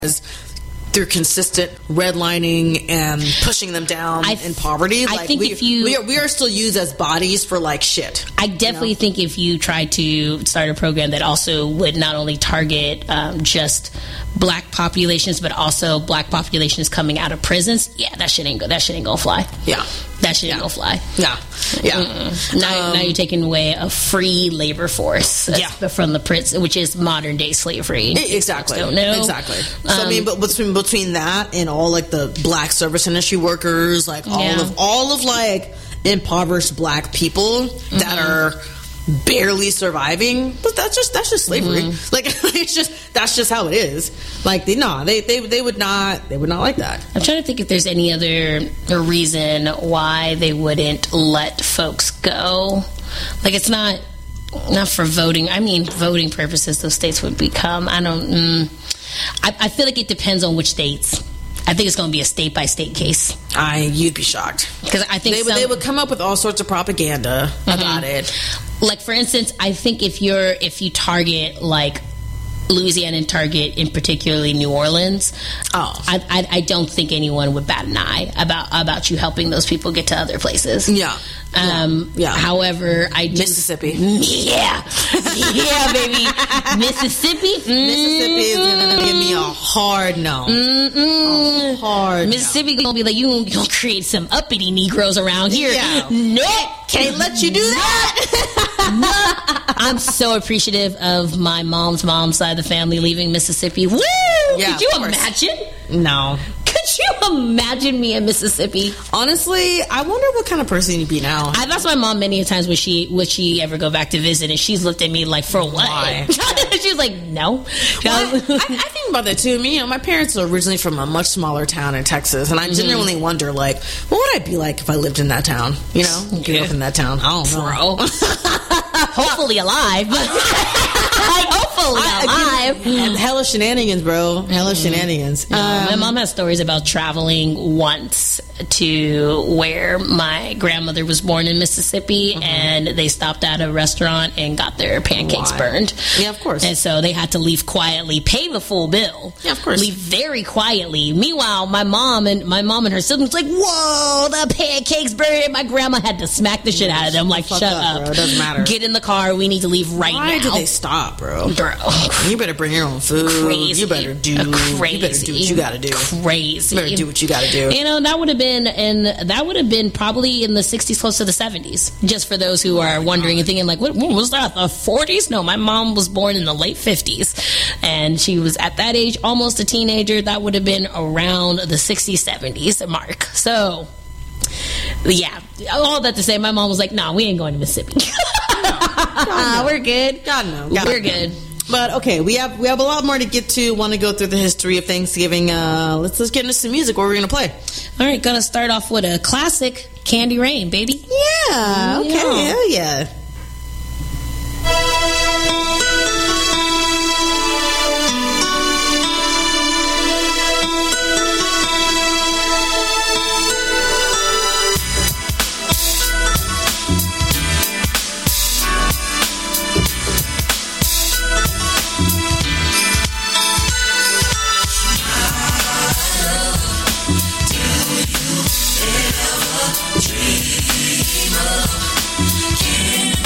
through consistent redlining and pushing them down in poverty. I think we are still used as bodies for like shit. I definitely think if you tried to start a program that also would not only target just black populations, but also black populations coming out of prisons, that shit ain't gonna fly. Yeah. That shit ain't gonna fly. Yeah. Now you're taking away a free labor force from the prison, which is modern day slavery. Exactly. Don't know. Exactly. So I mean, but between that and all like the black service industry workers, like all of like impoverished black people that are barely surviving, but that's just slavery. Like that's just how it is. Like they would not like that. I'm trying to think if there's any other reason why they wouldn't let folks go. Like it's not for voting. I mean, voting purposes, those states would become. I feel like it depends on which states. I think it's going to be a state-by-state case. You'd be shocked. Because I think they would come up with all sorts of propaganda about it. Like, for instance, I think if you target, like, Louisiana and target in particularly New Orleans, I don't think anyone would bat an eye about you helping those people get to other places. However, Mississippi. Yeah, baby. Mississippi is gonna give me a hard no. A hard Mississippi gonna be like, you gonna create some uppity Negroes around here. Nope, can't let you do that. I'm so appreciative of my mom's side of the family leaving Mississippi. Woo! Yeah, could you imagine? No. Could you imagine me in Mississippi? Honestly, I wonder what kind of person you'd be now. I've asked my mom many times would she ever go back to visit, and she's looked at me like, for what? Why? She's like, no. Well, I think about that too. I mean, my parents are originally from a much smaller town in Texas, and I genuinely wonder, like, what would I be like if I lived in that town? You know, grew up in that town. I don't know. Hopefully alive. Hopefully alive. And hella shenanigans, bro. Hella shenanigans. My mom has stories about traveling once to where my grandmother was born in Mississippi, and they stopped at a restaurant and got their pancakes burned. Yeah, of course. And so they had to leave quietly, pay the full bill. Yeah, of course. Leave very quietly. Meanwhile, my mom and her siblings like, whoa, the pancakes burned. My grandma had to smack the shit out of them. Like, shut up. Bro. It doesn't matter. Get in the car. We need to leave right now. Why did they stop, bro? You better bring your own food. Crazy. You better do what you gotta do. Crazy. You better do what you gotta do. You know, that would have been probably in the 60s, close to the 70s. Just for those who are wondering and thinking, like, what was that? The 40s? No, my mom was born in the late 50s, and she was at that age almost a teenager. That would have been around the 60s, 70s mark. So, yeah, all that to say, my mom was like, "Nah, we ain't going to Mississippi. No. We're good. God no, we're good." But okay, we have a lot more to get to. Want to go through the history of Thanksgiving? Let's get into some music. What we're gonna play? All right, gonna start off with a classic, Candy Rain, baby. Yeah. Okay. Hell yeah. Dream of candy.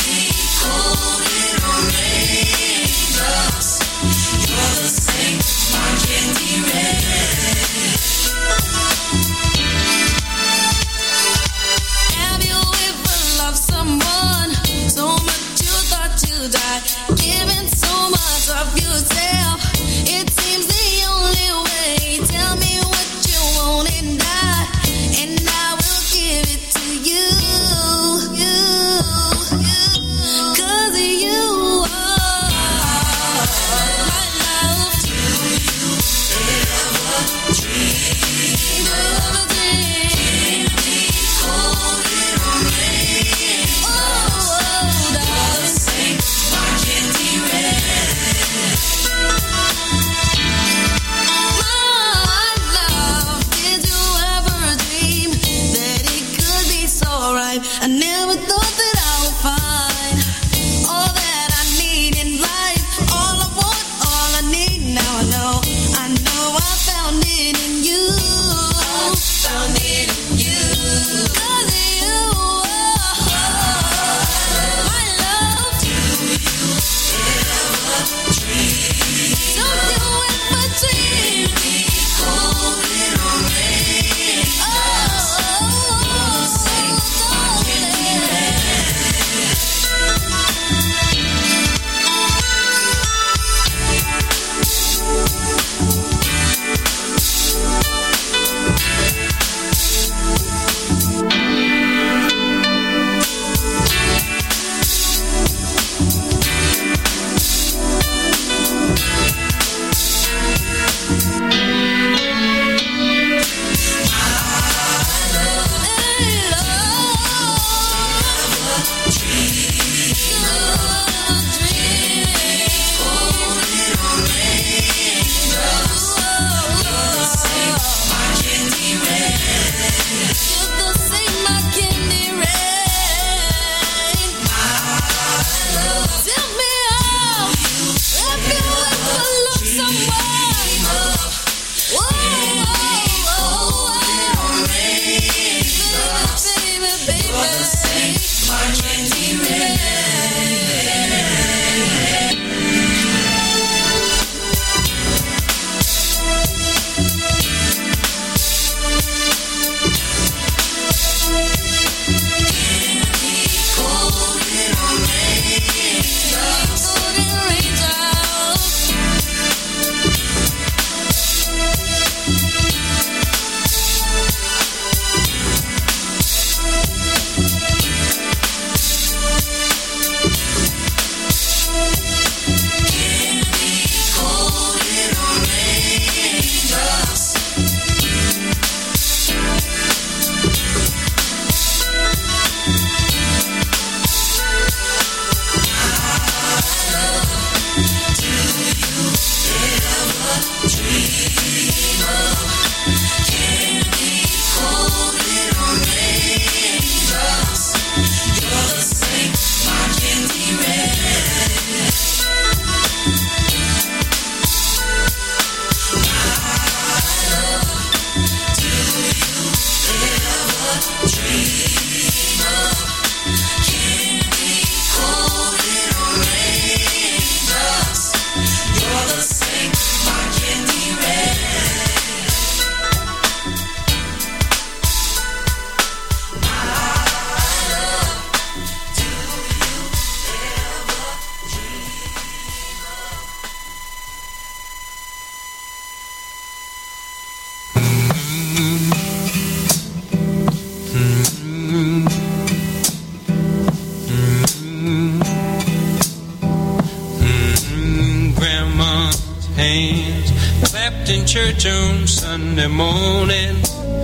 Church on Sunday morning,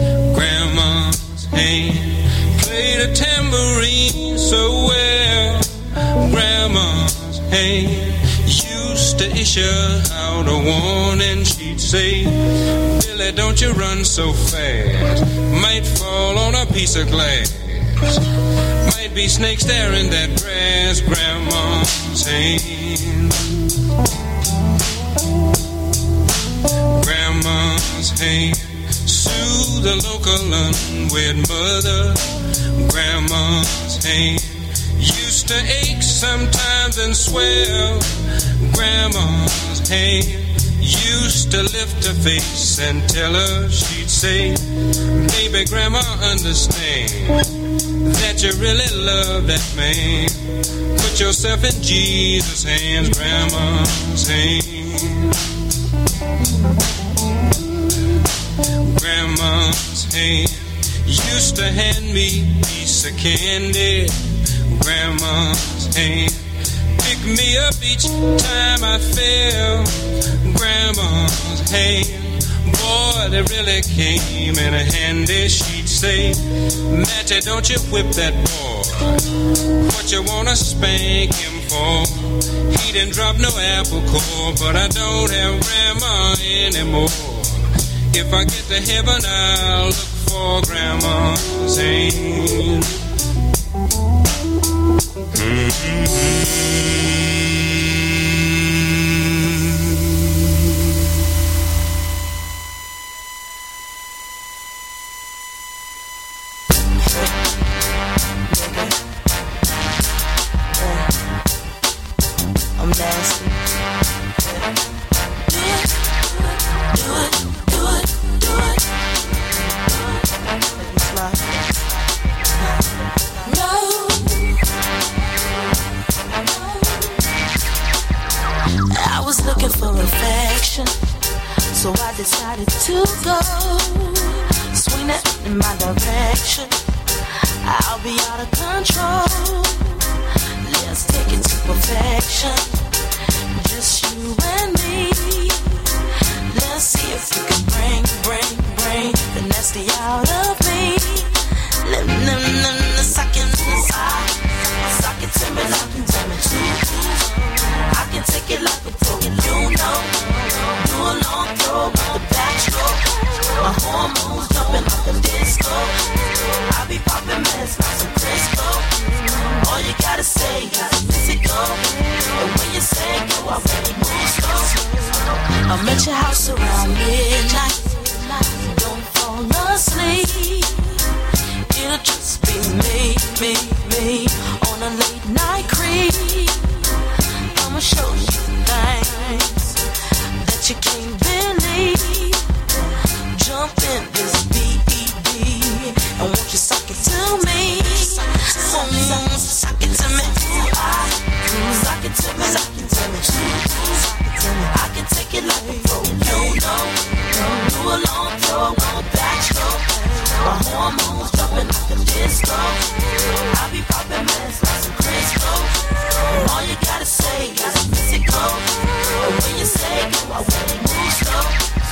Grandma's hand played a tambourine so well. Grandma's hand used to issue out a warning. She'd say, Billy, don't you run so fast, might fall on a piece of glass, might be snakes there in that grass. Grandma's hand, Grandma's hand soothe the local unwed mother. Grandma's hand used to ache sometimes and swell. Grandma's hand used to lift her face and tell her, she'd say, baby, Grandma, understand that you really love that man. Put yourself in Jesus' hands. Grandma's hand, Grandma's hand used to hand me a piece of candy. Grandma's hand pick me up each time I fell. Grandma's hand, boy, they really came in handy. She'd say, Matty, don't you whip that boy. What you wanna spank him for? He didn't drop no apple core, but I don't have Grandma anymore. If I get to heaven, I'll look for Grandma's hand. I'm nasty. Do it, do it, do it, do it. Make me smile. No. I was looking for affection, so I decided to go. Swing it in my direction. I'll be out of control. Let's take it to perfection. Just you and me. Let's see if you can bring the nasty out of me. Suck it to me like you want me to. I can take it like a pro, you know. Do a long throw with the backstroke. My hormones jumping like a disco. I be popping mess like some Crisco. All you gotta say is physical. And when you say go, I really move slow. I'm at your house around midnight. Don't fall asleep. It'll just be me on a late night creep. I'ma show you things that you can't believe. Jump in this BED and won't you suck it to me? Suck it to me. Suck it to me. Suck it to me. I can take it like a pro, you know. Do a long throw on the backstroke. My hormones jumping like a disco. I be popping mess like some Crisco. All you gotta say is physical. And when you say go, I really move slow.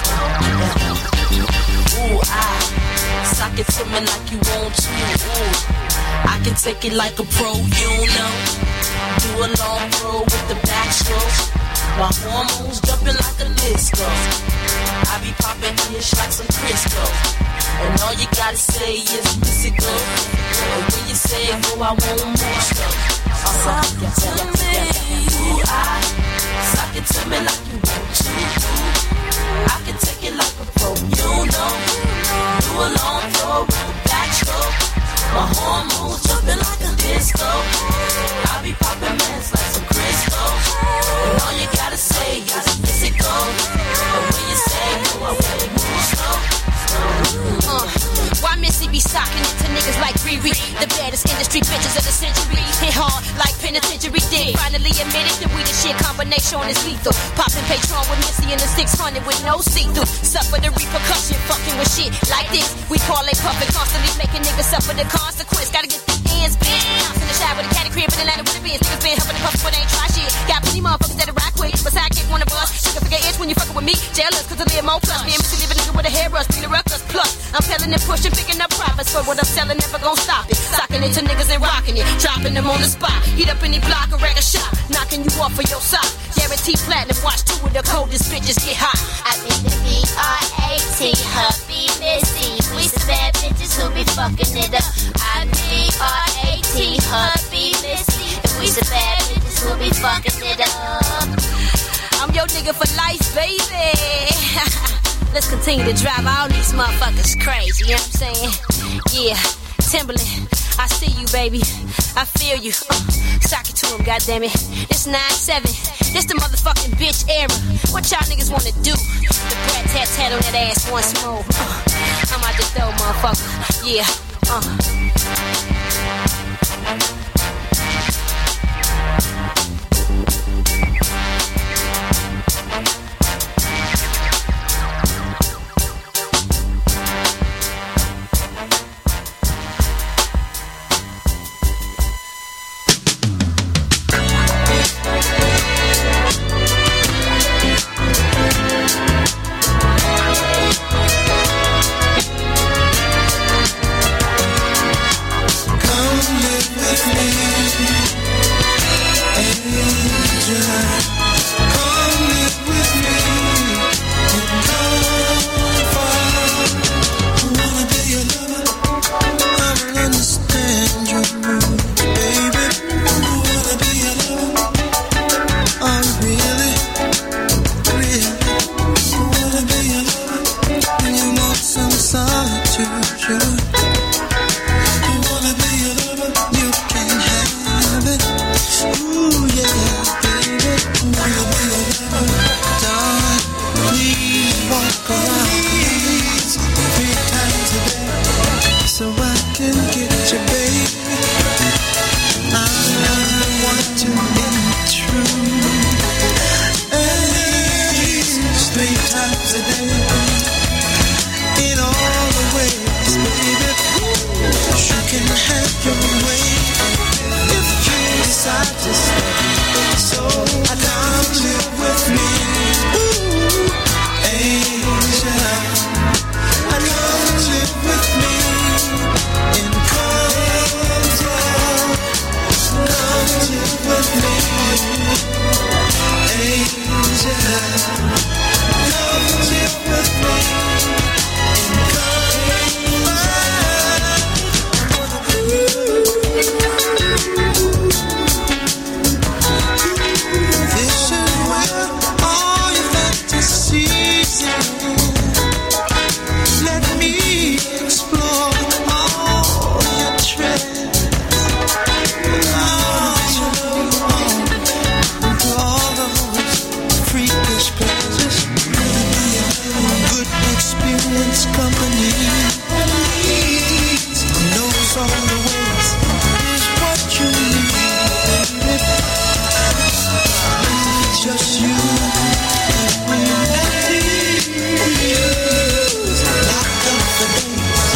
Ooh, suck it to me like you want to. Ooh, I can take it like a pro, you know. Do a long throw with the backstroke. My hormones jumping like a disco. I be popping ish like some Crisco. And all you gotta say is physical. And when you say go, I won't move slow. Suck it to me. Ooh, suck it to me like you want to. I can take it like a pro, you know. Do a long throw with the backstroke. My hormones jumping like a disco. I be popping mess like some Crisco. And all you gotta say is physical. And when you say go, I really move slow. Why Missy be socking it to niggas like Riri? The baddest industry bitches of the century. Hit hard like penitentiary did. Finally admitted that we the shit combination is lethal. Popping Patron with Missy in the 600 with no see-through. Suffer the repercussion, fucking with shit like this. We call it puffin', constantly making niggas suffer the consequence. Gotta get the ends, bitch. House in the shower with a caddy crib in Atlanta with a Benz. Niggas been helping the puffin' but they ain't try shit. Got plenty motherfuckers that'll rock with. Besides, kick one of us. Sugar figure itch when you fuckin' with me. Jealous cause I live more plus. Me and Missy live a nigga with a hair rush. Bring the ruckus plus. I'm peddling and pushing, picking up profits. For what I'm selling, never gon' stop it. Socking it to niggas and rocking it. Dropping them on the spot. Heat up any block or wreck a shop. Knocking you off of your sock. Guaranteed platinum. Watch two of the coldest bitches get hot. I think the B-R-A-T, hubby Missy. We some bad bitches who be fucking it up. I B-R-A-T, hubby Missy. And we some bad bitches who be fucking it up. I'm your nigga for life, baby. Let's continue to drive all these motherfuckers crazy, you know what I'm saying? Yeah, Timberland, I see you, baby. I feel you. Sock it to him, goddammit. It's 9-7. This the motherfucking bitch era. What y'all niggas wanna do? The brat tat on that ass once more. I'm out the door, motherfucker. Yeah, Come live with me. silence company. Knows all the ways is what you need. Just you and these locked up the days.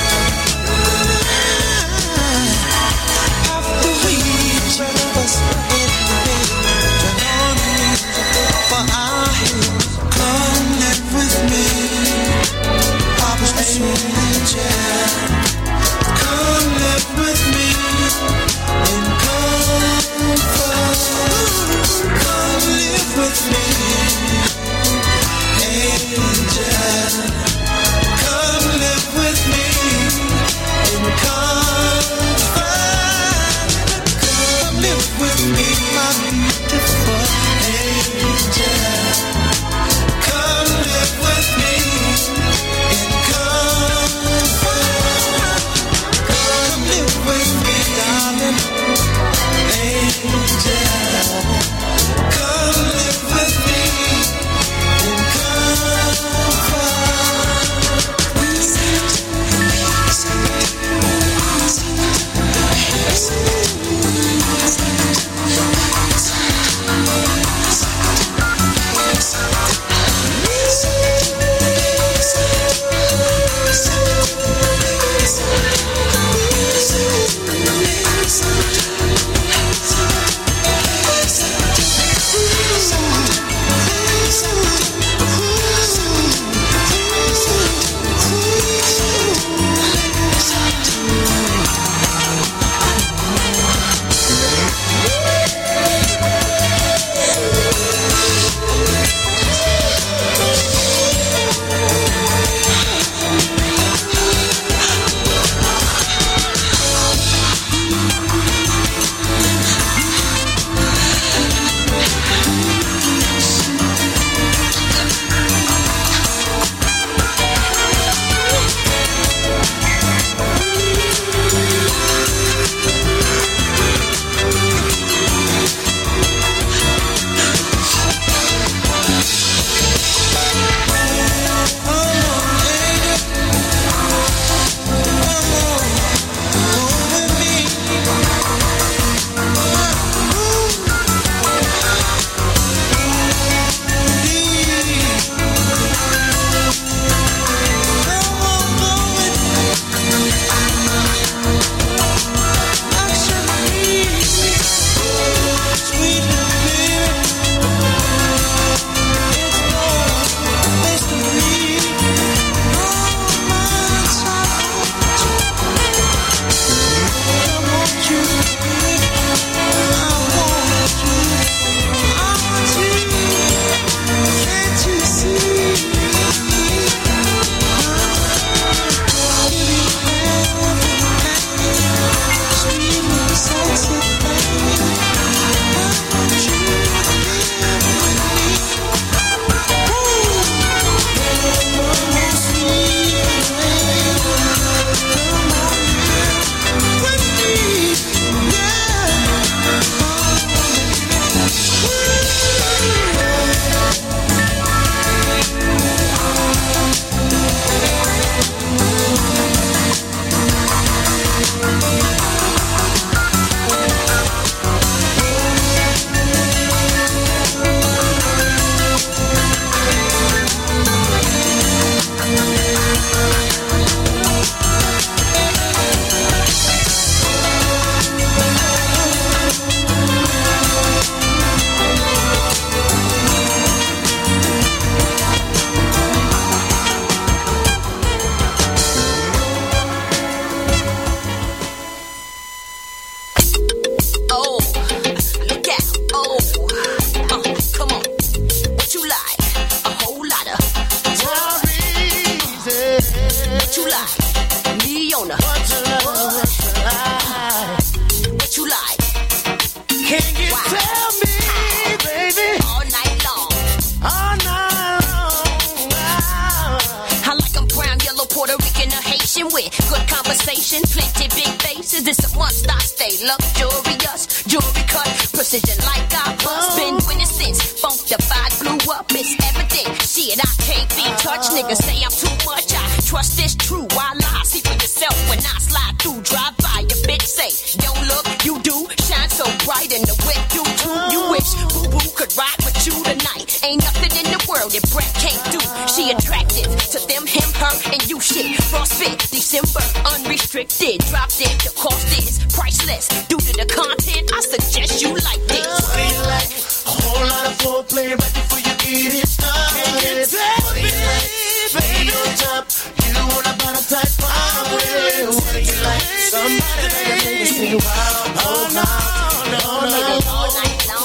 After we breakfast in the bed, turn on the music for our heads. Come live with me, Papa's angel. Come live with me in comfort. Come live with me, angel. Come live with me in comfort. Come live with me, my beautiful angel. Come live with me in comfort. Come live with me, darling, angel. Come live with me in conversation, plenty big faces. It's a must. I stay luxurious, jewelry cut, precision like I bust. Been winning since Funkified blew up. It's evident. Shit, I can't be touched. Niggas say I'm too much. trust is true. Why lie? See for yourself when I slide through. Drive by, your bitch say, don't look, you do. Shine so bright in the wet you too. You wish boo-boo could ride with you tonight. Ain't nothing in the world that Brett can't do. She attractive to them, him, her, and you shit. Frostbit, December, unrestricted. Drop dead, the cost is priceless. Due to the content, I suggest you like this. What do you like? A whole lot of foreplay right before you get it started. What do you like? Baby on top, you want a bottom type party. What do you like? Somebody that can make you say wow. Oh no, all night long.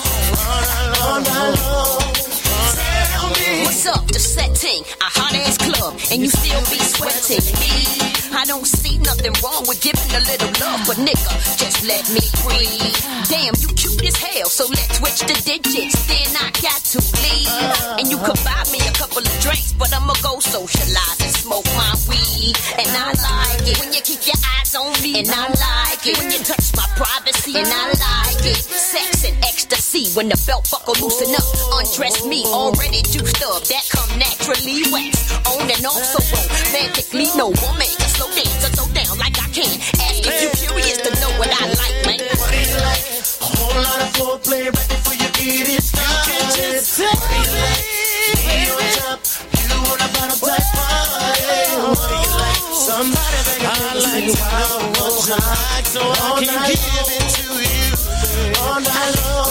Tell me what's up, the setting, a hot ass club, and you still be sweating. I don't see nothing wrong with giving a little love, but nigga, just let me breathe. Damn, you cute as hell, so let's switch the digits. Then I got to leave, and you could buy me a couple of drinks, but I'ma go socialize and smoke my weed. And I like it when you keep your eyes on me, and I like it when you touch my privacy, and I like it. Sex and ecstasy when the belt buckle loosen up, undress me, already juiced up. That come naturally wax, on and off so romantically. No woman can slow down like I can. Ask if you curious to know what I like, man. what do you like? A whole lot of foreplay right before you get it started. What do you like? Be on top, you want a bottom type party. What do you like? Somebody that can make you say wow. What you like? So I can give it to you all night long.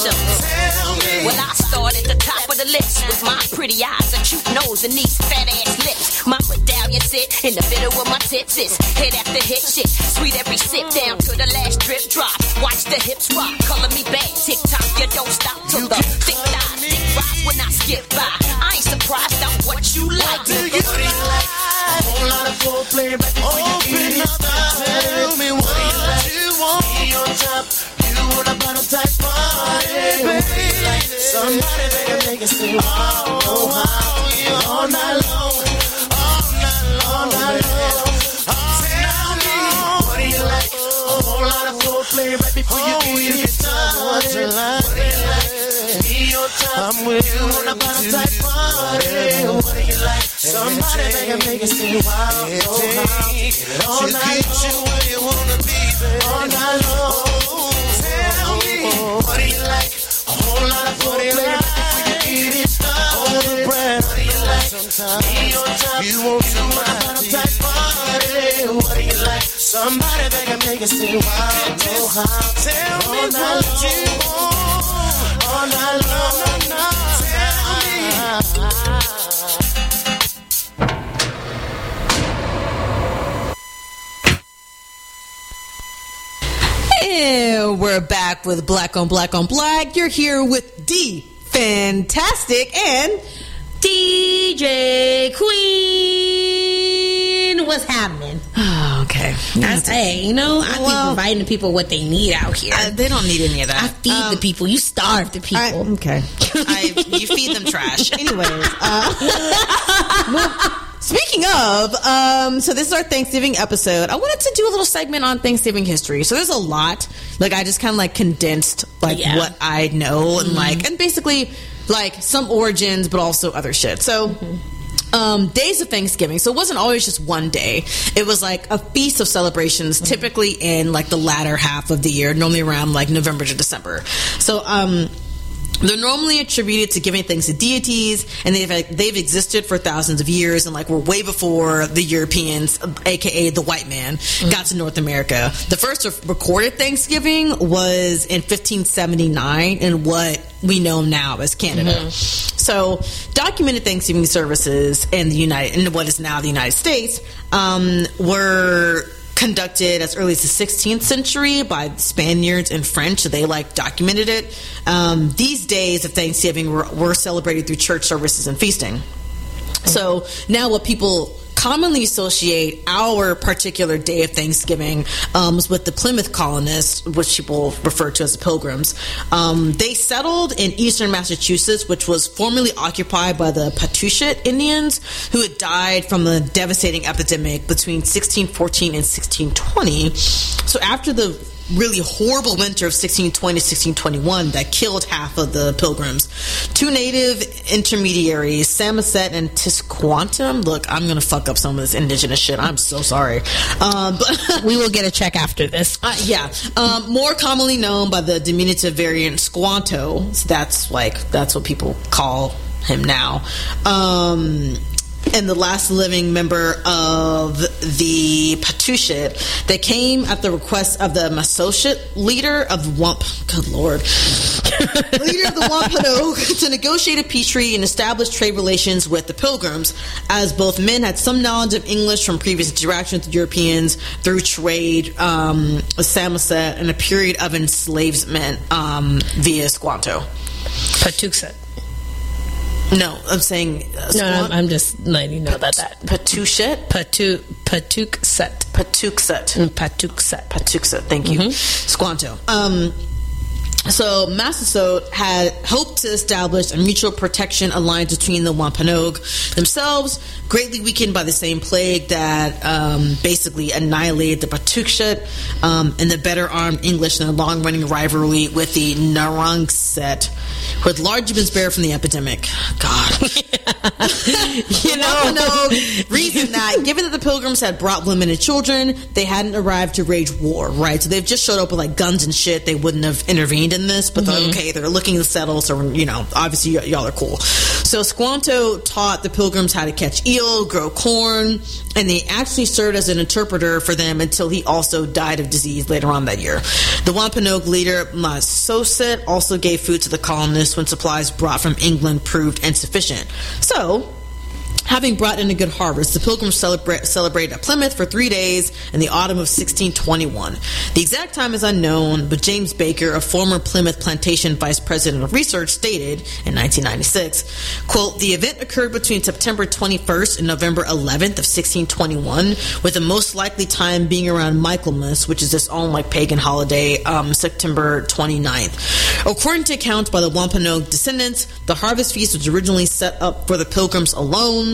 Tell me. Well, I start at the top of the list with my pretty eyes, a cute nose, and these fat ass lips. My medallion sit in the middle of my tits is hit after hit shit. Sweet every sip down to the last drip drop. Watch the hips rock, color me bad. Tick tock, you don't stop till the thick thighs thick rise when I skip by. I ain't surprised on what you like. Do you like? A whole lot of foreplay right before you get it started. Tell me what you want. Be on top, you want a bottom type party. Baby, like somebody that can make it say wow, oh wow, all night long, all night long, all night long. Tell me what do you like? A whole lot of foreplay right before you get it started. What do you like? Be on top, you want a bottom type party. What do you like? Somebody that can make it say wow, oh wow, all night long, where you wanna be, all night long. Tell me what do you like? A whole lot of foreplay right before you get it started. What do you like? Be on top, you want somebody type party. What do you like? Somebody that can make it say wow, oh wow. Tell me what you want. All night long, tell me. And we're back with Black on Black on Black. You're here with D Fantastic and DJ Queen. What's happening? oh, okay. Hey, you know, I keep providing people what they need out here. They don't need any of that. I feed the people. You starve the people. Okay. You feed them trash. Anyways. Speaking of, so this is our Thanksgiving episode. I wanted to do a little segment on Thanksgiving history. So there's a lot. Like, I just kind of like condensed what I know and and basically like some origins, but also other shit. So days of Thanksgiving. So it wasn't always just one day. It was like a feast of celebrations, typically in like the latter half of the year, normally around like November to December. So they're normally attributed to giving thanks to deities, and they've existed for thousands of years, and like were way before the Europeans, aka the white man, got to North America. The first recorded Thanksgiving was in 1579 in what we know now as Canada. So documented Thanksgiving services in what is now the United States were conducted as early as the 16th century by Spaniards and French. So they documented it. These days of Thanksgiving were celebrated through church services and feasting. So now what people commonly associate our particular day of Thanksgiving was with the Plymouth colonists, which people refer to as the Pilgrims. They settled in eastern Massachusetts, which was formerly occupied by the Patuxet Indians, who had died from a devastating epidemic between 1614 and 1620. So after the really horrible winter of 1620-1621 that killed half of the Pilgrims. Two native intermediaries, Samoset and Tisquantum. Look, I'm going to fuck up some of this indigenous shit. I'm so sorry. But we will get a check after this. More commonly known by the diminutive variant Squanto. So that's what people call him now. And the last living member of the Patuxet. They came at the request of the Masochet leader of the leader of the Wampanoag to negotiate a peace treaty and establish trade relations with the Pilgrims, as both men had some knowledge of English from previous interactions with Europeans through trade with Samoset and a period of enslavement via Squanto. Patuxet. No, I'm saying... I'm just letting you know that. Patuxet? Patuxet. Patuxet, thank you. Squanto. So Massasoit had hoped to establish a mutual protection alliance between the Wampanoag themselves, greatly weakened by the same plague that basically annihilated the Patuxet, and the better armed English in a long-running rivalry with the Narragansett, who had largely been spared from the epidemic. God. Reason that, given that the Pilgrims had brought women and children, they hadn't arrived to wage war, right? So they've just showed up with like guns and shit. They wouldn't have intervened in this, but they're like, okay, they're looking to settle, so obviously y'all are cool. So Squanto taught the Pilgrims how to catch eel, grow corn, and they actually served as an interpreter for them until he also died of disease later on that year. The Wampanoag leader Massasoit also gave food to the colonists when supplies brought from England proved insufficient. So, having brought in a good harvest, the Pilgrims celebrated at Plymouth for 3 days in the autumn of 1621. The exact time is unknown, but James Baker, a former Plymouth Plantation Vice President of Research, stated in 1996, quote, "The event occurred between September 21st and November 11th of 1621, with the most likely time being around Michaelmas, which is its own pagan holiday, September 29th. According to accounts by the Wampanoag descendants, the harvest feast was originally set up for the Pilgrims alone.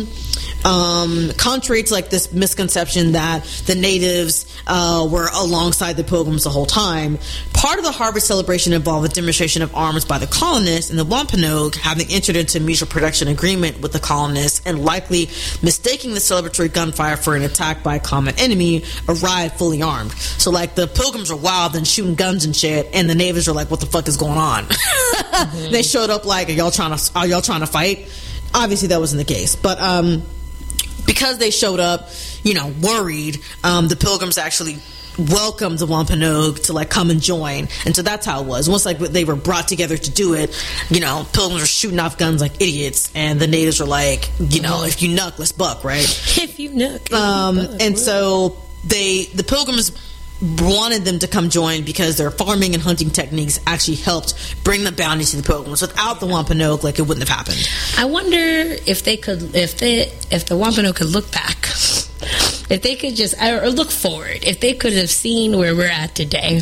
Contrary to this misconception that the natives were alongside the Pilgrims the whole time, part of the harvest celebration involved a demonstration of arms by the colonists, and the Wampanoag, having entered into a mutual protection agreement with the colonists and likely mistaking the celebratory gunfire for an attack by a common enemy, arrived fully armed. So the Pilgrims are wild and shooting guns and shit, and the natives are like, what the fuck is going on? They showed up are y'all trying to fight? Obviously that wasn't the case, but because they showed up, worried, the Pilgrims actually welcomed the Wampanoag to come and join, and so that's how it was. Once they were brought together to do it, Pilgrims were shooting off guns like idiots, and the natives were like, if you knuck, let's buck, right? If you knuck, and so the Pilgrims wanted them to come join because their farming and hunting techniques actually helped bring the bounty to the Pilgrims. Without the Wampanoag, it wouldn't have happened. I wonder if they could, if the Wampanoag could look back, if they could just or look forward, if they could have seen where we're at today.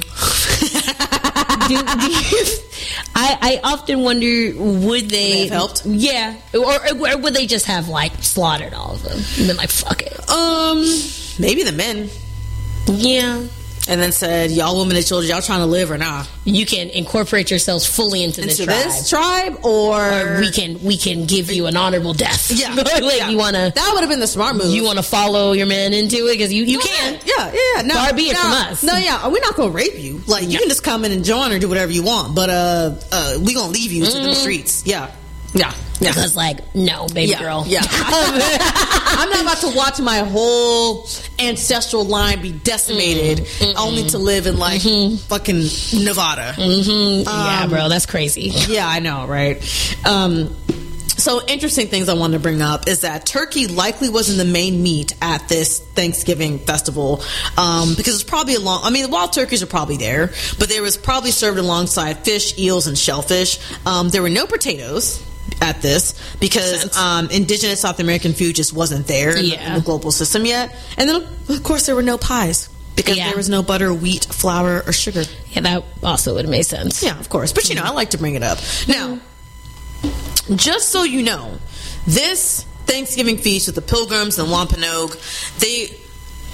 I often wonder, would they have helped? Yeah, or would they just have slaughtered all of them and been like, fuck it? Maybe the men. Yeah. And then said, y'all women and children, y'all trying to live or not? You can incorporate yourselves fully into this tribe, or we can give you an honorable death. Yeah, You wanna? That would have been the smart move. You want to follow your man into it because you can. Yeah. No, far be it from us. No, yeah, we're not gonna rape you. You can just come in and join or do whatever you want, but we gonna leave you to the streets. Yeah. Because no, baby girl. Yeah. I'm not about to watch my whole ancestral line be decimated only to live in fucking Nevada. Yeah, bro, that's crazy. Yeah, I know, right? So interesting things I wanted to bring up is that turkey likely wasn't the main meat at this Thanksgiving festival, because it's probably the wild turkeys are probably there, but they was probably served alongside fish, eels, and shellfish. There were no potatoes at this because indigenous South American food just wasn't there in the global system yet. And then, of course, there were no pies because there was no butter, wheat, flour, or sugar. Yeah, that also would have made sense. Yeah, of course. But, I like to bring it up. Now, just so you know, this Thanksgiving feast with the Pilgrims and Wampanoag, they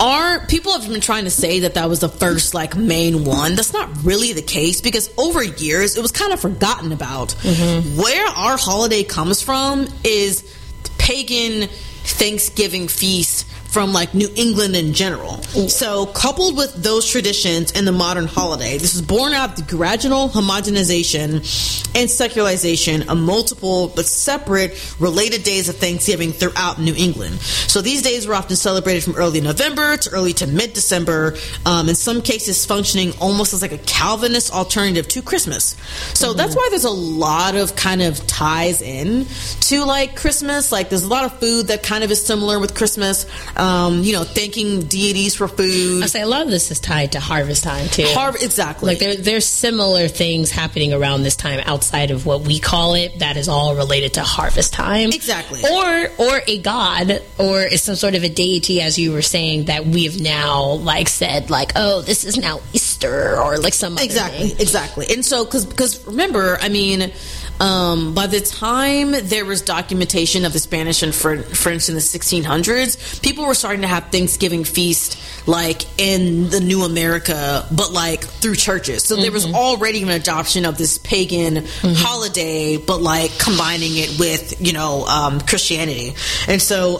People have been trying to say that was the first like main one. That's not really the case, because over years it was kind of forgotten about. Where our holiday comes from is pagan Thanksgiving feast from like New England in general. So coupled with those traditions and the modern holiday, this is born out of the gradual homogenization and secularization of multiple but separate related days of Thanksgiving throughout New England. So these days were often celebrated from early November to early to mid-December, in some cases functioning almost as like a Calvinist alternative to Christmas. So that's why there's a lot of kind of ties in to like Christmas. Like there's a lot of food that kind of is similar with Christmas. Thanking deities for food. I say a lot of this is tied to harvest time too. Exactly. Like there's similar things happening around this time outside of what we call it. That is all related to harvest time. Exactly. Or a god, or some sort of a deity, as you were saying, that we have now like said like, oh, this is now Easter, or like some other thing. Exactly. And so because remember, I mean, by the time there was documentation of the Spanish and French in the 1600s, people were starting to have Thanksgiving feast like in the New America, but like through churches. So there was already an adoption of this pagan holiday, but like combining it with Christianity. And so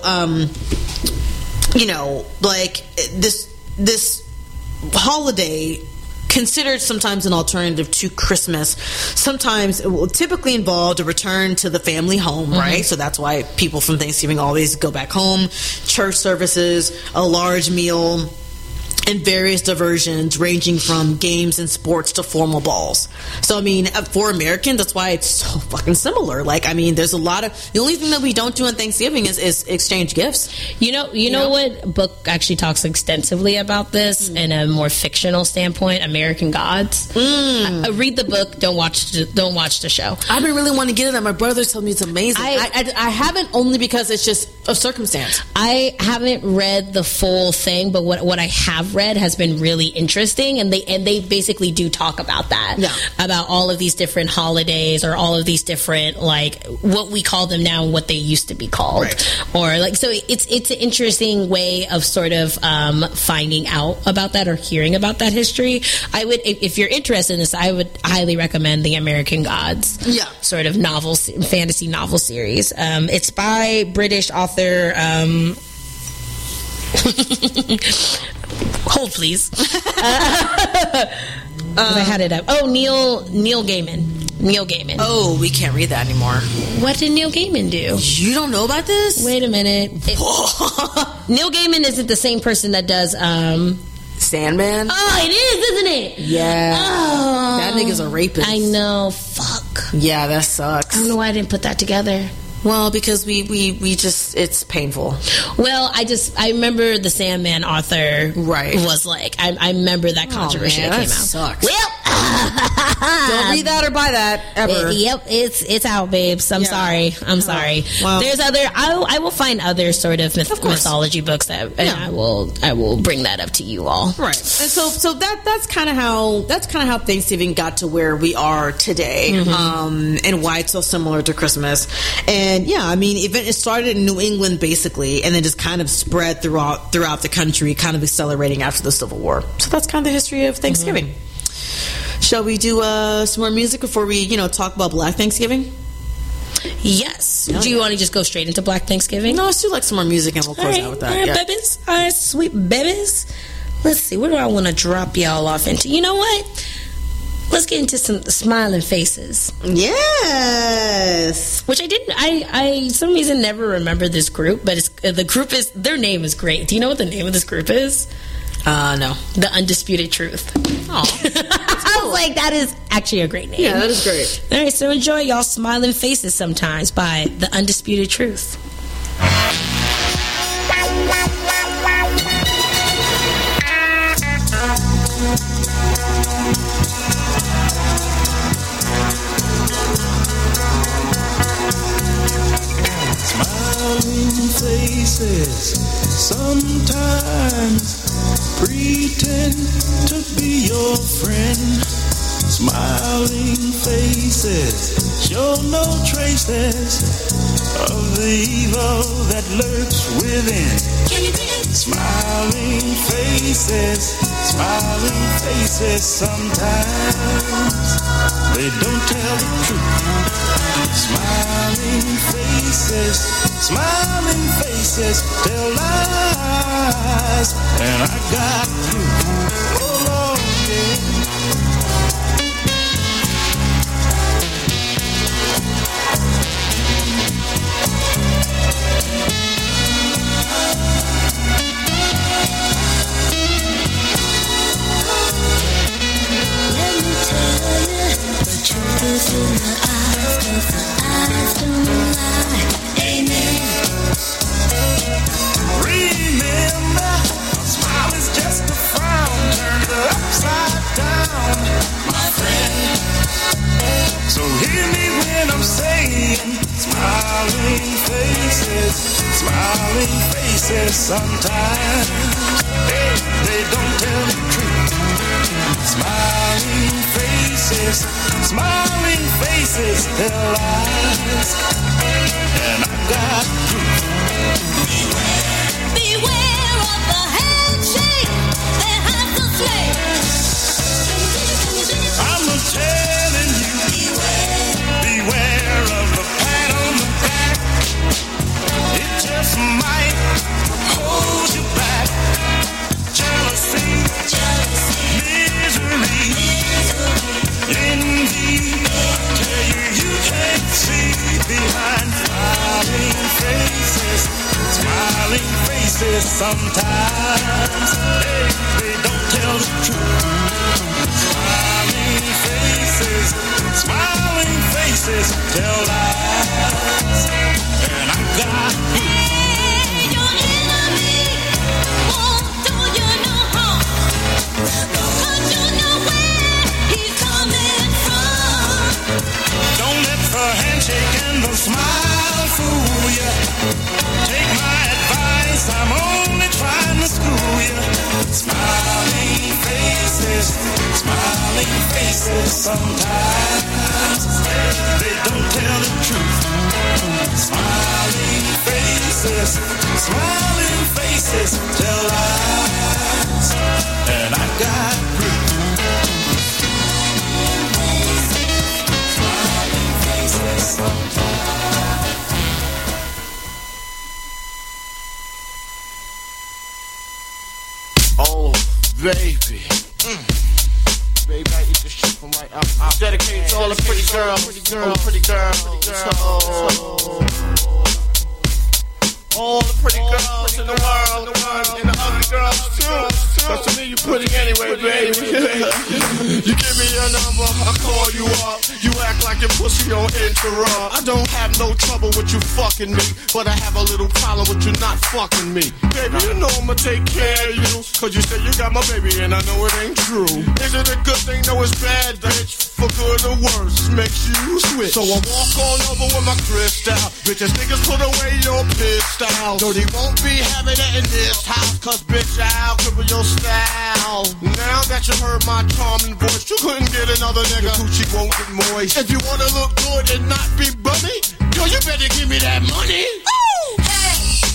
like this holiday, considered sometimes an alternative to Christmas. Sometimes it will typically involve a return to the family home, right? So that's why people from Thanksgiving always go back home. Church services, a large meal, and various diversions ranging from games and sports to formal balls. So, I mean, for Americans, that's why it's so fucking similar. Like, I mean, there's a lot of... The only thing that we don't do on Thanksgiving is exchange gifts. You know what book actually talks extensively about this in a more fictional standpoint? American Gods. Read the book. Don't watch the show. I've been really wanting to get it, and my brother told me it's amazing. I haven't, only because it's just a circumstance. I haven't read the full thing, but what I have read has been really interesting, and they basically do talk about that, about all of these different holidays, or all of these different, like, what we call them now and what they used to be called, or like, so it's an interesting way of sort of finding out about that or hearing about that history. I would, if you're interested in this, I would highly recommend the American Gods sort of fantasy novel series. It's by British author hold please. I had it up. Oh, Neil Gaiman. Oh, we can't read that anymore. What did Neil Gaiman do? You don't know about this? Wait a minute. Neil Gaiman isn't the same person that does Sandman? Oh, it is, isn't it? Yeah. Oh, that nigga's a rapist. I know. Fuck. Yeah, that sucks. I don't know why I didn't put that together. Well, because we just, it's painful. Well, I remember the Sandman author was like, I remember that controversy that came out. Sucks. Well, don't read that or buy that ever. It's out, babes. I'm sorry. Well, there's other. I will find other sort of mythology books that, and I will bring that up to you all. Right. And so that's kind of how Thanksgiving got to where we are today, and why it's so similar to Christmas. And yeah, I mean, it started in New England basically, and then just kind of spread throughout the country, kind of accelerating after the Civil War. So that's kind of the history of Thanksgiving. Shall we do some more music before we, talk about Black Thanksgiving? Yes. Do you want to just go straight into Black Thanksgiving? No, let's do like some more music and we'll close out with that. All right, babies. All right, sweet babies. Let's see. Where do I want to drop y'all off into? You know what? Let's get into some smiling faces. Yes. Which I didn't. I some reason never remember this group, but their name is great. Do you know what the name of this group is? No. The Undisputed Truth. Oh. I was like, that is actually a great name. Yeah, that is great. All right, so enjoy y'all smiling faces sometimes by The Undisputed Truth. Smiling faces sometimes pretend to be your friend. Smiling faces show no traces of the evil that lurks within. Smiling faces, sometimes they don't tell the truth. Smiling faces tell lies, and I got you. Oh Lord, yeah. Let me tell you, the truth is in the eyes, 'cause the eyes don't lie. Amen. Remember, a smile is just a frown turned upside down, my friend. So hear me when I'm saying, smiling faces, sometimes they don't tell the truth. Smiling faces tell lies, and I got proof. Beware of the handshake that has the slave. I'm telling you, beware of the pat on the back. It just might hold you back. Jealousy, misery, envy. Tell you can't see behind smiling faces. Sometimes they don't tell the truth. Smiling faces tell lies, and I got proof. Your enemy won't do you no harm, 'cause you know where he's coming from. Don't let the handshake and the smile fool you. Take my advice, I'm only trying to school you. Smiling faces, sometimes they don't tell the truth. Smiling faces tell lies, and I got proof. Smiling faces sometimes. Oh, baby. Baby, I eat this shit from right out. Dedicated to all the pretty girls. All the pretty girls in the world, and the ugly girls too. Cause to me you pretty anyway, baby. You give me your number, I call you up. You act like your pussy on interrupt. I don't have no trouble with you fucking me, but I have a little problem with you not fucking me. Baby, you know I'ma take care of you, cause you say you got my baby and I know it ain't true. Is it a good thing? No, it's bad, bitch. For good or worse, makes you switch. So I walk on over with my crystal. Bitches, niggas, put away your pistol. Dirty won't be having it in this house, cause bitch, I'll cripple your style. Now that you heard my charming voice, you couldn't get another nigga. Your coochie won't get moist. If you wanna look good and not be bummy, yo, you better give me that money. Ooh. Hey,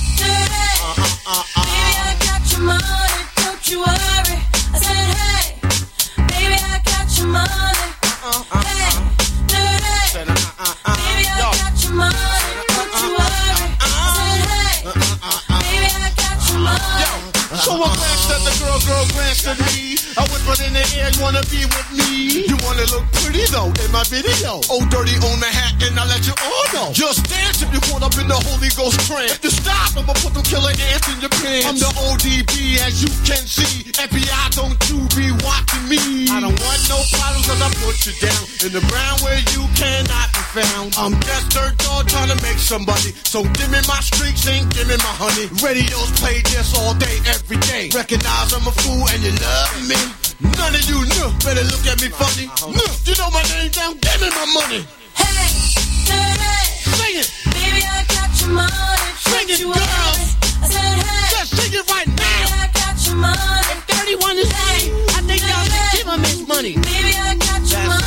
baby, I got your money, don't you worry. I said, hey, baby, I got your money. Hey, dirty, baby, I got your money, don't you worry. I said, hey, baby, I got your money. So I glanced at the girl glanced at me. I whispered in the air, you wanna be with me? You wanna look pretty though in my video. Oh, dirty on the hat and I let you all know. Just dance if you caught up in the Holy Ghost trance. If you stop, I'ma put them killer ants in your pants. I'm the ODB as you can see. FBI, don't you be watching me. I don't want no problems cause I put you down in the ground where you cannot be found. I'm just dirt dog trying to make somebody. So give me my streaks and give me my honey. Radios play this all day, every day. Recognize I'm a fool and you love me. None of you knew. Better look at me funny. You know my name down. Give me my money. Hey, dirty. Sing it. Baby, I got your money. Sing it, girl. I said, hey. Just sing it right now. Baby, I got your money. If 31 is free, I think y'all should give him his money. Baby, I got your money.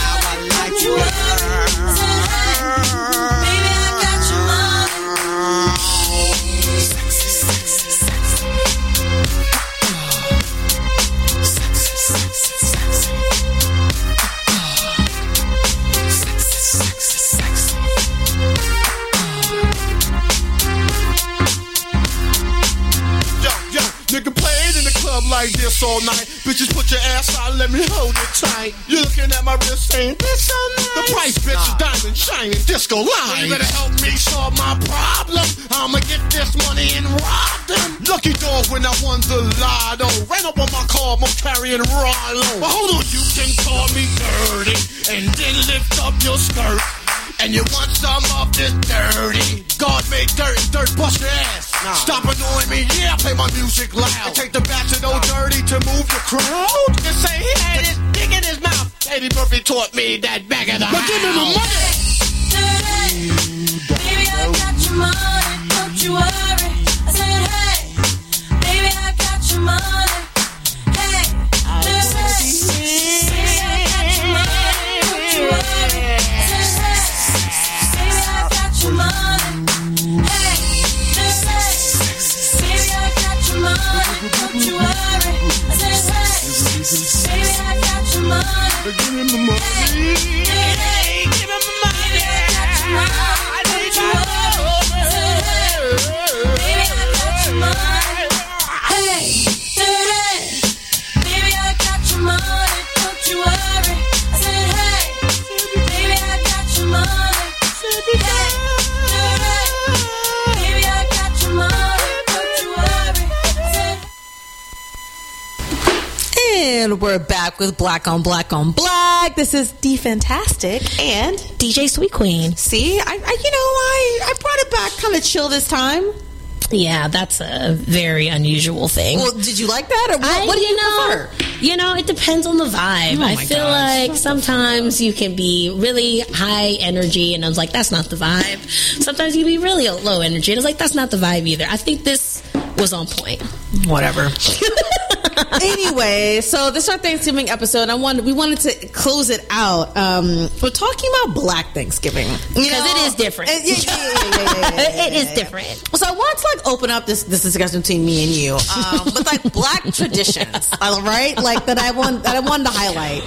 like this all night. Bitches, put your ass out, let me hold it tight. You looking at my wrist saying, this so nice. The price, bitch, is diamond shining, disco line. You better help me solve my problem. I'ma get this money and rob them. Lucky dog when I won the lotto. Ran up on my car, I'm carrying Rollo. But hold on, you can call me dirty and then lift up your skirt. And you want some of this dirty? God made dirt and dirt bust your ass. Stop annoying me, yeah, I play my music loud. And take the back to no dirty to move your crowd. And say he had his dick in his mouth. Eddie Murphy taught me that back of the house. Give me my money. Baby, I got your money, don't you worry. I said, hey, baby, I got your money. Hey, baby, I got your money, don't you worry. I said, hey, baby, I got your money. Hey, baby, I got your money, don't you worry. I said, hey, baby, I got your money. Give me my money. Hey, give me my money. I got your money, don't you worry. I said, hey, baby, I got your money. Hey, baby, I got your money, don't you worry. I said, hey, baby, I got your money. Hey, baby, I got your money, don't you worry. I said, And we're back with Black on Black on Black. This is D Fantastic and DJ Sweet Queen. see, I brought it back kind of chill this time. Yeah, that's a very unusual thing. Well, did you like that, or what do you prefer? You know, it depends on the vibe. Oh I my feel gosh. like sometimes you can be really high energy, and I was like, that's not the vibe. Sometimes you can be really low energy, and I was like, that's not the vibe either. I think this was on point. Whatever. Anyway, so this is our Thanksgiving episode. We wanted to close it out. We're talking about Black Thanksgiving Because it is different. Yeah. It is different. So I want to open up this discussion between me and you, with like Black traditions, right? Like that I wanted to highlight.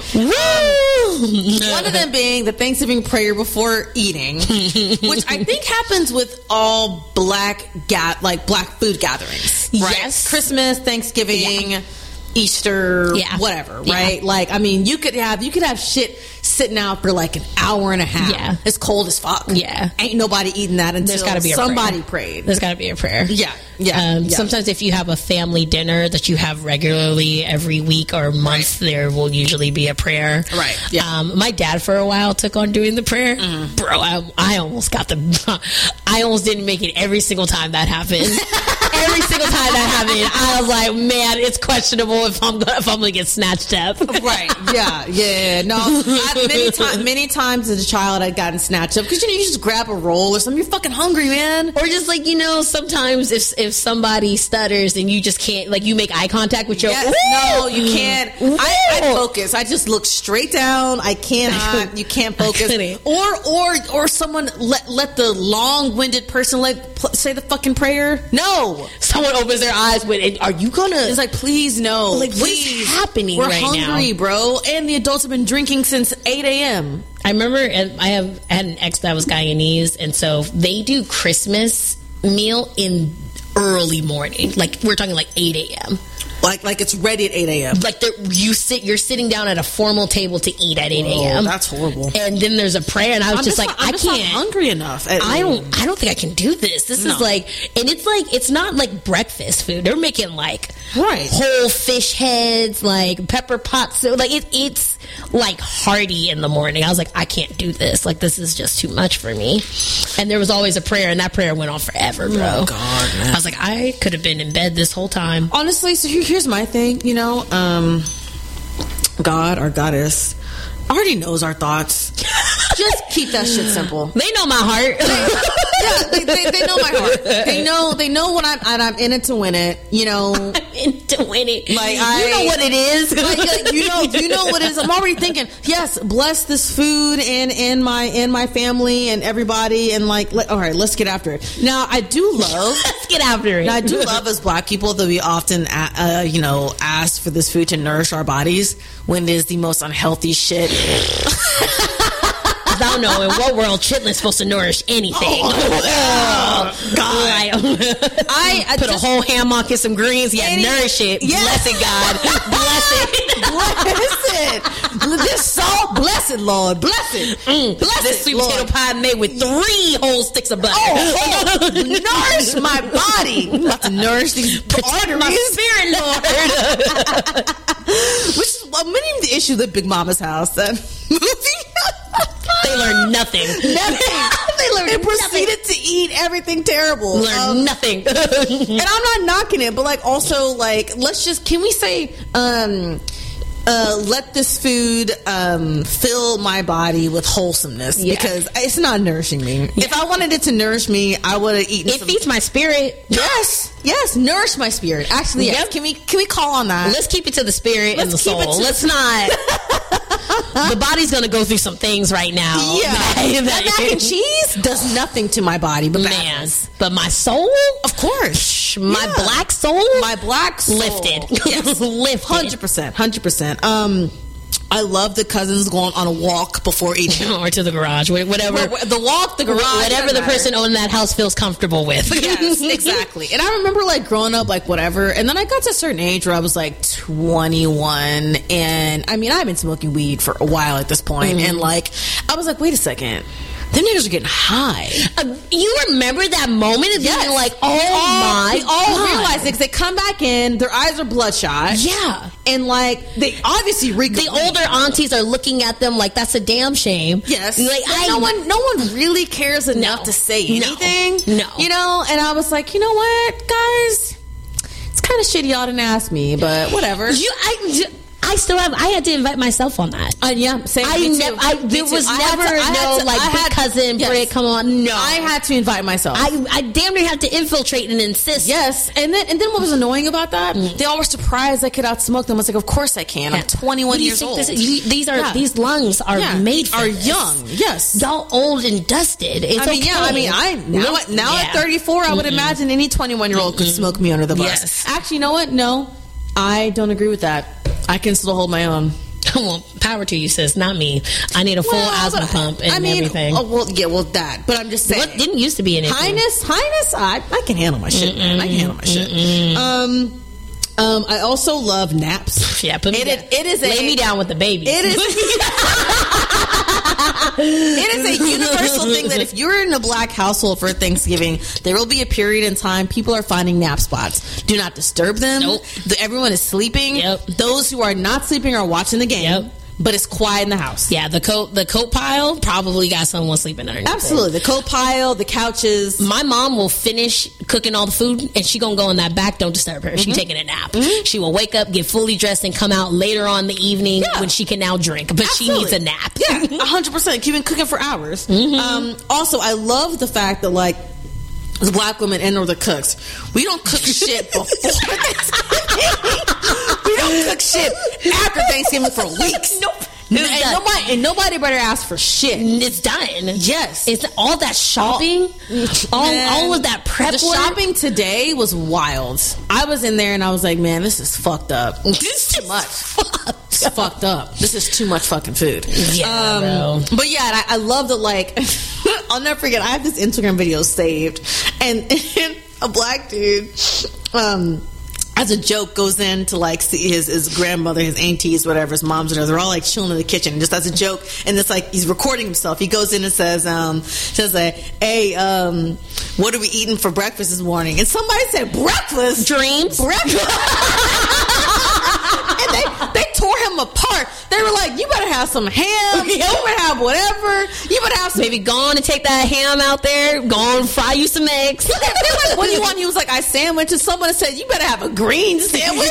One of them being the Thanksgiving prayer before eating, which I think happens with all Black food gatherings. Right? Yes. Christmas, Thanksgiving, Easter, whatever, right? Yeah. Like, I mean, you could have shit sitting out for like an hour and a half. Yeah. It's cold as fuck. Yeah. Ain't nobody eating that until There's gotta be a somebody prayer. prayed. There's got to be a prayer. Yeah. Sometimes if you have a family dinner that you have regularly every week or month, there will usually be a prayer. Right. Yeah. My dad for a while took on doing the prayer. Bro, I almost I almost didn't make it every single time that happened. Every single time that happened, I was like, man, it's questionable if I'm gonna get snatched up. Right. Yeah. No. Many times as a child, I'd gotten snatched up because you just grab a roll or something. You're fucking hungry, man. Or just like, sometimes if somebody stutters and you just can't, like, you make eye contact with your. Yes, no, you can't. I focus. I just look straight down. I cannot. You can't focus. Or someone let the long-winded person say the fucking prayer. No. Someone opens their eyes with, are you gonna? It's like, please no. Like, please. what's happening We're right now? hungry, bro. And the adults have been drinking since 8 a.m. I remember I had an ex that was Guyanese, and so they do Christmas meal in early morning. Like, we're talking like 8 a.m. Like it's ready at 8 a.m. Like you're sitting down at a formal table to eat at 8 a.m. That's horrible. And then there's a prayer, and I was I can't. Not hungry enough. I don't think I can do this. This is like, and it's not like breakfast food. They're making like whole fish heads, like pepper pots. So like it's like hearty in the morning. I was like, I can't do this. Like, this is just too much for me. And there was always a prayer, and that prayer went on forever, bro. Oh God, man. I was like, I could have been in bed this whole time. Honestly, so here's my thing, God, our goddess, already knows our thoughts. Just keep that shit simple. They know my heart. They know my heart. They know when I'm in it to win it. I'm in to win it. Like, you know what it is. You know what it is. I'm already thinking, yes, bless this food and my family and everybody, and all right, let's get after it. Now, I do love. Let's get after it. Now, I do love as Black people that we often ask for this food to nourish our bodies when it is the most unhealthy shit. That don't know in what world chitlins supposed to nourish anything. God. I put a whole ham on, get some greens. Yeah, nourish it. Bless it, God. Bless it. This salt, bless it, Lord. Bless it. Bless this it, sweet Lord. potato pie made with 3 whole sticks of butter. Nourish my body. I'm about to nourish these arteries. My spirit, Lord. Which is many of the issue with Big Mama's house. That movie. They learned nothing. They proceeded to eat everything terrible. Learned nothing. And I'm not knocking it, but like also like can we say let this food fill my body with wholesomeness because it's not nourishing me. If I wanted it to nourish me, I would have eaten. It feeds my spirit. Yes, nourish my spirit. Actually, yes. Can we call on that? Let's keep it to the spirit and the soul. Let's not. The body's gonna go through some things right now. Yeah, that mac and cheese does nothing to my body, but but my soul, of course, my black soul, lifted, yes, lifted, 100%. I love the cousins going on a walk before eating. Or to the garage, whatever. The walk, the garage. Whatever the person owning that house feels comfortable with. Yes, exactly. And I remember like growing up, like whatever. And then I got to a certain age where I was like 21. And I mean, I've been smoking weed for a while at this point. And like, I was like, wait a second. Them niggas are getting high. You remember that moment of being like, we all realize it because they come back in, their eyes are bloodshot. Yeah. And like, they obviously the older aunties are looking at them like that's a damn shame. Yes. Like, no one really cares enough to say anything. No. You know, and I was like, you know what, guys? It's kind of shitty y'all didn't ask me, but whatever. I had to invite myself on that. Yeah, same. There was never big cousin Brit, come on. No, I had to invite myself. I damn near had to infiltrate and insist. Yes, and then what was annoying about that? They all were surprised I could outsmoke them. I was like, of course I can. I'm 21 years old. These lungs are made for this. Young. Yes, y'all old and dusted. It's okay. Now at 34, I would imagine any 21-year-old could smoke me under the bus. Yes. Actually, you know what? No, I don't agree with that. I can still hold my own. Well, power to you, sis. Not me. I need a full asthma pump and everything. That. But I'm just saying. What didn't used to be an issue. Highness. I can handle my shit, man. I can handle my shit. I also love naps. Yeah, put me down. Lay me down with the baby. It is. It is a universal thing that if you're in a black household for Thanksgiving, there will be a period in time people are finding nap spots. Do not disturb them. Nope. Everyone is sleeping. Yep. Those who are not sleeping are watching the game. Yep. But it's quiet in the house. Yeah, the coat pile probably got someone sleeping underneath. Absolutely. The coat pile, the couches. My mom will finish cooking all the food and she gonna go in that back. Don't disturb her. She's taking a nap. She will wake up, get fully dressed, and come out later on in the evening when she can now drink. But she needs a nap. Yeah, 100%. You've been cooking for hours. Also, I love the fact that like the black women and or the cooks, we don't cook shit before Thanksgiving. We don't cook shit after Thanksgiving for weeks. Nope. And nobody better ask for shit. It's done. Yes. It's all that shopping. All of that prep The shopping today was wild. I was in there and I was like, man, this is fucked up. This is too much. It's fucked up. This is too much fucking food. Yeah, bro. But yeah, I love that, like, I'll never forget, I have this Instagram video saved and a black dude, as a joke, goes in to like see his grandmother, his aunties, whatever, his moms, they're all like chilling in the kitchen, just as a joke. And it's like he's recording himself. He goes in and says like, "Hey, what are we eating for breakfast this morning?" And somebody said, "Breakfast, dreams, breakfast." And they tore him apart. They were like, "You better have some ham. You better have whatever. You better have some." Maybe go on and take that ham out there. Go on and fry you some eggs. They're like, "What do you want?" He was like, "I sandwich." And someone said, "You better have a green sandwich."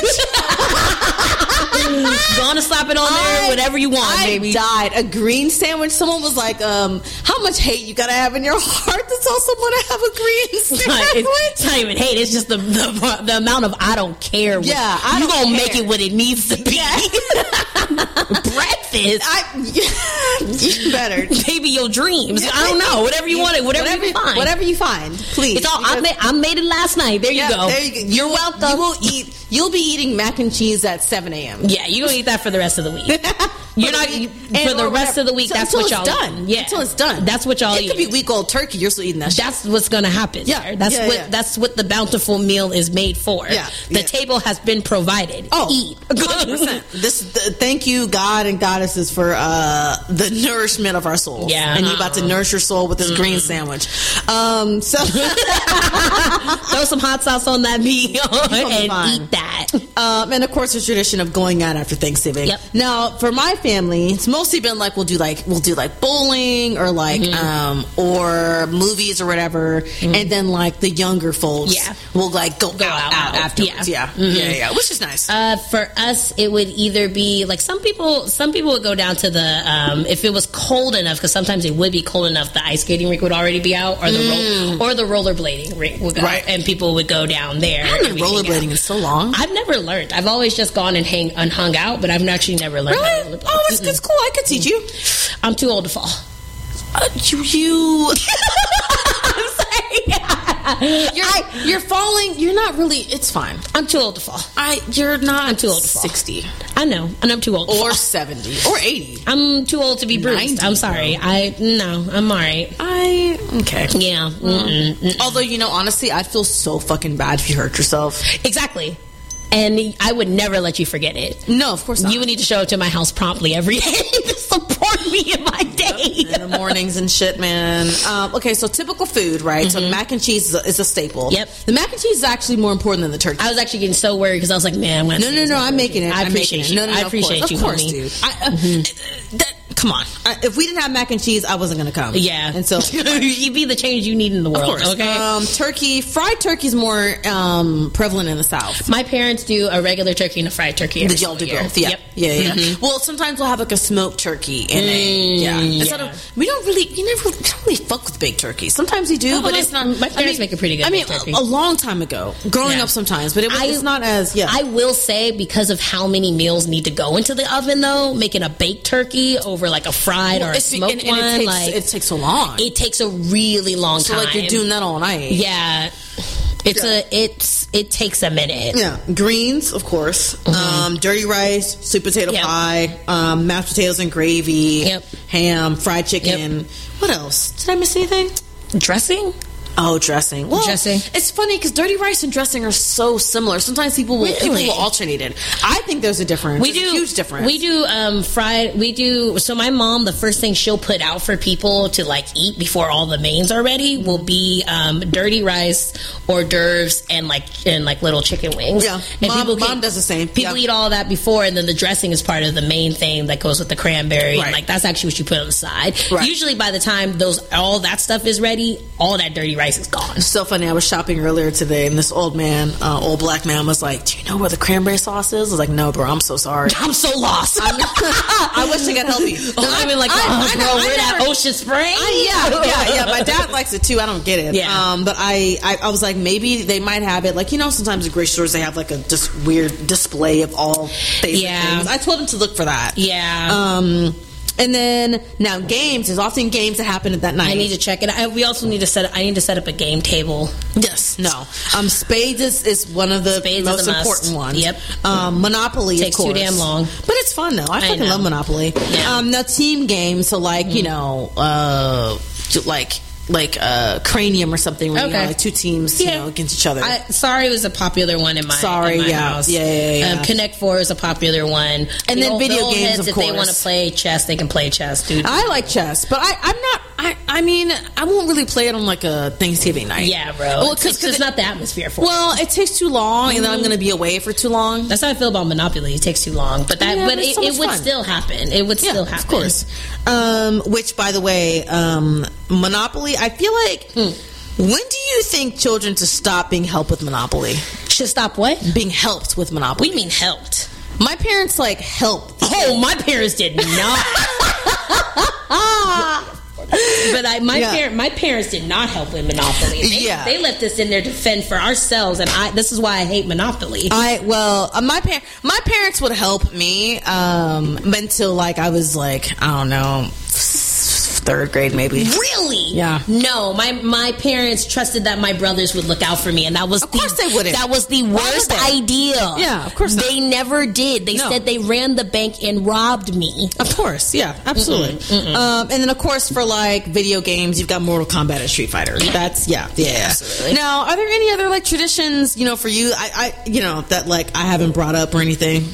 Go on and slap it on there, whatever you want, baby. I died. A green sandwich. Someone was like, "How much hate you gotta have in your heart to tell someone to have a green sandwich?" It's not even hate. It's just the amount of I don't care. Yeah, you gonna make it what it needs to be. Yeah. Breakfast. You better, baby, your dreams. I don't know. Whatever you want. Whatever you find. Whatever you find, please. It's all. I made it last night. There you go. There you go. You're welcome. you'll be eating mac and cheese at 7 a.m. Yeah, you're gonna eat that for the rest of the week. You're not for the rest of the week. That's what y'all done. Yeah, until it's done. That's what y'all eat. It could be week-old turkey. You're still eating that. That's what's gonna happen. Yeah, that's what the bountiful meal is made for. Yeah, the table has been provided. Eat. 100%. Thank you, God and goddesses, for the nourishment of our souls. Yeah, and you're about to nourish your soul with this green sandwich. So throw some hot sauce on that meat and eat that. And of course, the tradition of going out after Thanksgiving. Yep. Now, for my family, it's mostly been like we'll do bowling or or movies or whatever, and then like the younger folks will like go out afterwards. Yeah, which is nice. For us, it would either be like some people would go down to the if it was cold enough, because sometimes it would be cold enough, the ice skating rink would already be out, or the rollerblading rink would go out, and people would go down there. I haven't been rollerblading in so long. I've never learned. I've always just gone and hung out, but I've actually never learned. Really? How to rollerblade. Oh, it's cool. I could teach you. I'm too old to fall. You. I'm sorry. You're falling. You're not really. It's fine. I'm too old to fall. You're not. I'm too old to fall. 60. I know, and I'm too old to fall. Or 70. Or 80. I'm too old to be bruised. 90, I'm sorry. I'm all right. Okay. Yeah. Although, honestly, I feel so fucking bad if you hurt yourself. Exactly. And I would never let you forget it. No, of course not. You would need to show up to my house promptly every day to support me in my day. In the mornings and shit, man. Okay, so typical food, right? So mac and cheese is a staple. Yep. The mac and cheese is actually more important than the turkey. I was actually getting so worried because I was like, man, No, I'm making it. I appreciate you. No, I appreciate you, of course, homie. dude. Come on. If we didn't have mac and cheese, I wasn't going to come. Yeah. And so you'd be the change you need in the world. Of course. Okay. Fried turkey is more prevalent in the South. My parents do a regular turkey and a fried turkey. Did y'all do both? Yeah. Yep. Yeah. Well, sometimes we'll have like a smoked turkey instead of, we don't really fuck with baked turkey. Sometimes we do, but it's not. My parents make a pretty good baked turkey. A long time ago, growing up sometimes, but it's not as, I will say, because of how many meals need to go into the oven though, making a baked turkey over like a fried or a smoked one, it takes so long. It takes a really long time. So like you're doing that all night. Yeah. It takes a minute. Yeah. Greens, of course. Dirty rice, sweet potato pie, mashed potatoes and gravy, ham, fried chicken. What else? Did I miss anything? Dressing? Oh, dressing. Well, dressing. It's funny because dirty rice and dressing are so similar. Sometimes people will alternate it. I think there's a difference. There's a huge difference. We do fried. We do. So my mom, the first thing she'll put out for people to like eat before all the mains are ready will be dirty rice, hors d'oeuvres, and like little chicken wings. Yeah, and mom does the same. People eat all that before, and then the dressing is part of the main thing that goes with the cranberry. Right. And like that's actually what you put on the side. Right. Usually by the time all that stuff is ready, all that dirty rice is gone. It's so funny. I was shopping earlier today, and this old black man was like, "Do you know where the cranberry sauce is?" I was like, "No, bro. I'm so sorry. I'm so lost. I wish I could help you." I mean, like, bro, we're at Ocean Spring. Yeah. My dad likes it too. I don't get it. Yeah. But I was like, maybe they might have it. Like, sometimes at grocery stores they have like a just weird display of all basic things. I told him to look for that. Yeah. And then now games. There's often games that happen at that night. I need to check it. We also need to set up a game table. Yes. No. Spades is one of the most important ones. Yep. Monopoly takes of course. too damn long, but it's fun though. I fucking love Monopoly. Yeah. Now team games. So like like Cranium or something where you have like two teams against each other. Sorry was a popular one in my house. Yeah. Connect 4 is a popular one. And then video games, of course. If they want to play chess, they can play chess, dude. I like chess, but I'm not. I won't really play it on like a Thanksgiving night. Yeah, bro. Well, because it's not the atmosphere for it. Well, it takes too long, and then I'm going to be away for too long. That's how I feel about Monopoly. It takes too long, but it would still happen. It would still happen, of course. Which, by the way, Monopoly. I feel like. When do you think children should stop being helped with Monopoly? Should stop what? Being helped with Monopoly. What do you mean helped? My parents helped. Oh, my parents did not. But my parents did not help with Monopoly. They left us in there to fend for ourselves, and this is why I hate Monopoly. My parents would help me until I was I don't know, 3rd grade, maybe. Really? Yeah. No, my parents trusted that my brothers would look out for me, and that was of course they wouldn't. That was the worst idea. Yeah, of course not. They never did. They said they ran the bank and robbed me. Of course, yeah, absolutely. And then of course for like video games, you've got Mortal Kombat and Street Fighter. That's absolutely. Now, are there any other like traditions, for you? I that like I haven't brought up or anything.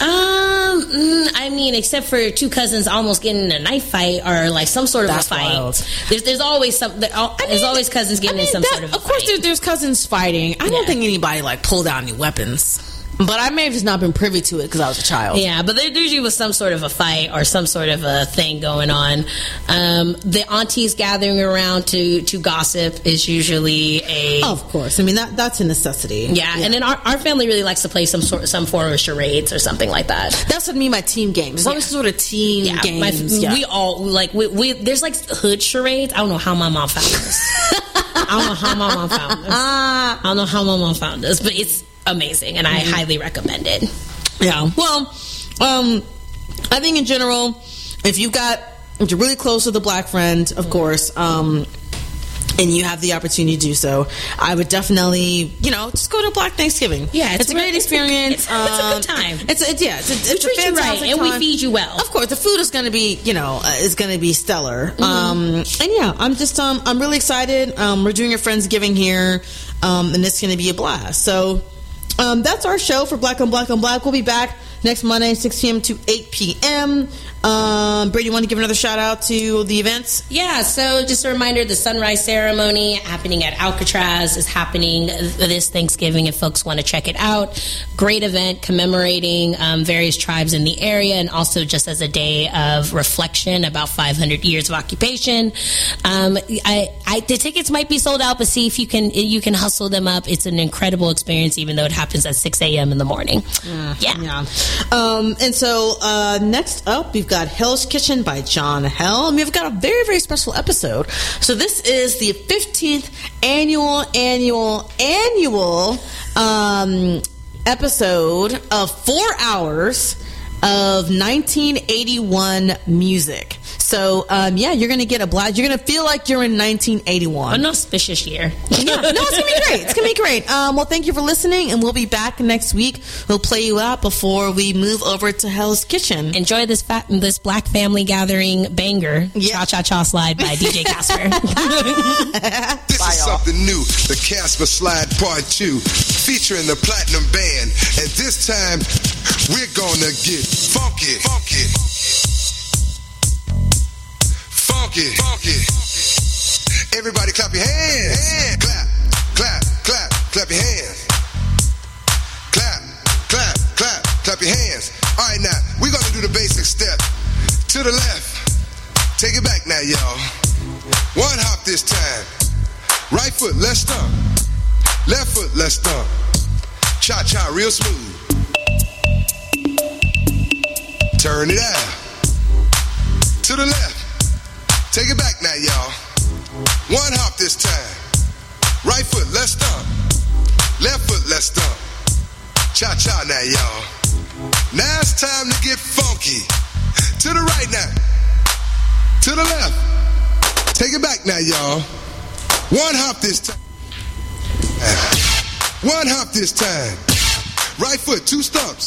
I mean, except for 2 cousins almost getting in a knife fight or like some sort of a fight. Wild. There's always there's always cousins getting in some sort of a Of course, fight. there's cousins fighting. I don't think anybody like pulled out any weapons. But I may have just not been privy to it because I was a child. Yeah, but there usually was some sort of a fight or some sort of a thing going on. The aunties gathering around to gossip is usually of course. I mean, that's a necessity. Yeah, and then our family really likes to play some form of charades or something like that. That's what I mean by team games. It's always sort of team games. We all, like, we there's like hood charades. I don't know how my mom found this. I don't know how my mom found this, but it's amazing, and I highly recommend it. Yeah. Well, I think in general, if you're really close with a black friend, of course, and you have the opportunity to do so, I would definitely, just go to Black Thanksgiving. Yeah, it's a great experience. It's a good time. It's a treat you right, and we feed you well. Of course, the food is going to be, is going to be stellar. And yeah, I'm really excited. We're doing a Friendsgiving here, and it's going to be a blast. So that's our show for Black on Black on Black. We'll be back next Monday, 6 p.m. to 8 p.m. Brady, you want to give another shout out to the events? Yeah, so just a reminder, the sunrise ceremony happening at Alcatraz is happening this Thanksgiving if folks want to check it out. Great event commemorating various tribes in the area, and also just as a day of reflection about 500 years of occupation. The tickets might be sold out, but see if you can hustle them up. It's an incredible experience, even though it happens at 6 a.m. in the morning. Yeah. And so next up, we've got Hell's Kitchen by John Hell, and we've got a very, very special episode. So this is the 15th annual episode of 4 hours of 1981 music. So, you're going to get a blast. You're going to feel like you're in 1981. An auspicious year. Yeah, no, it's going to be great. It's going to be great. Well, thank you for listening, and we'll be back next week. We'll play you out before we move over to Hell's Kitchen. Enjoy this Black Family Gathering banger, Cha Cha Cha Slide by DJ Casper. This is something new, the Casper Slide Part 2, featuring the Platinum Band. And this time, we're going to get funky. Everybody clap your hands. Clap your hands. Clap your hands. All right, now, we're going to do the basic step. To the left. Take it back now, y'all. 1 hop this time. Right foot, let's stomp. Left foot, let's stomp. Cha-cha, real smooth. Turn it out. To the left. Take it back now, y'all. 1 hop this time. Right foot, let's stomp. Left foot, let's stomp. Cha-cha now, y'all. Now it's time to get funky. To the right now. To the left. Take it back now, y'all. 1 hop this time. 1 hop this time. Right foot, 2 stumps.